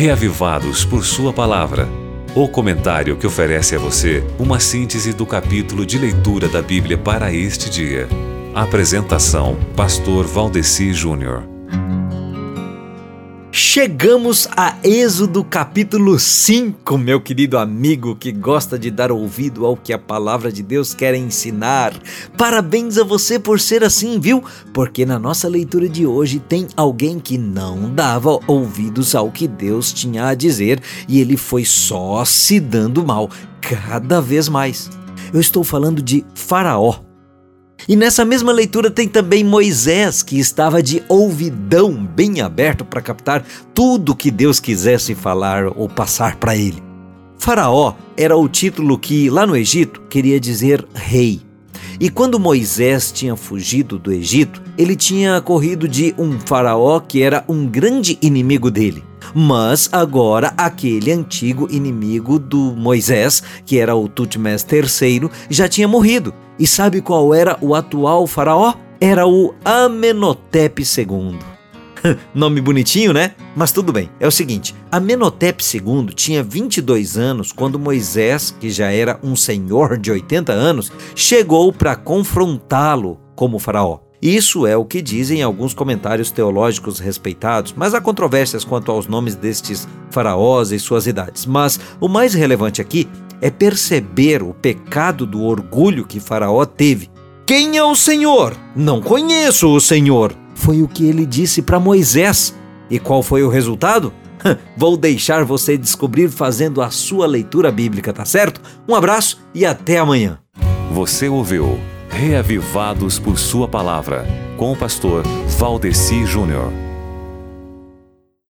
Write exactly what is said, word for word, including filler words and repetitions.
Reavivados por Sua Palavra. O comentário que oferece a você uma síntese do capítulo de leitura da Bíblia para este dia. Apresentação: Pastor Valdeci Júnior. Chegamos a Êxodo capítulo cinco, meu querido amigo que gosta de dar ouvido ao que a palavra de Deus quer ensinar. Parabéns a você por ser assim, viu? Porque na nossa leitura de hoje tem alguém que não dava ouvidos ao que Deus tinha a dizer e ele foi só se dando mal, cada vez mais. Eu estou falando de Faraó. E nessa mesma leitura tem também Moisés, que estava de ouvidão bem aberto para captar tudo que Deus quisesse falar ou passar para ele. Faraó era o título que, lá no Egito, queria dizer rei. E quando Moisés tinha fugido do Egito, ele tinha corrido de um faraó que era um grande inimigo dele. Mas agora aquele antigo inimigo do Moisés, que era o Tutmés terceiro, já tinha morrido. E sabe qual era o atual faraó? Era o Amenhotepe segundo. Nome bonitinho, né? Mas tudo bem, é o seguinte, Amenhotepe segundo tinha vinte e dois anos quando Moisés, que já era um senhor de oitenta anos, chegou para confrontá-lo como faraó. Isso é o que dizem alguns comentários teológicos respeitados, mas há controvérsias quanto aos nomes destes faraós e suas idades. Mas o mais relevante aqui é perceber o pecado do orgulho que Faraó teve. Quem é o Senhor? Não conheço o Senhor. Foi o que ele disse para Moisés. E qual foi o resultado? Vou deixar você descobrir fazendo a sua leitura bíblica, tá certo? Um abraço e até amanhã. Você ouviu Reavivados por Sua Palavra, com o pastor Valdeci Júnior.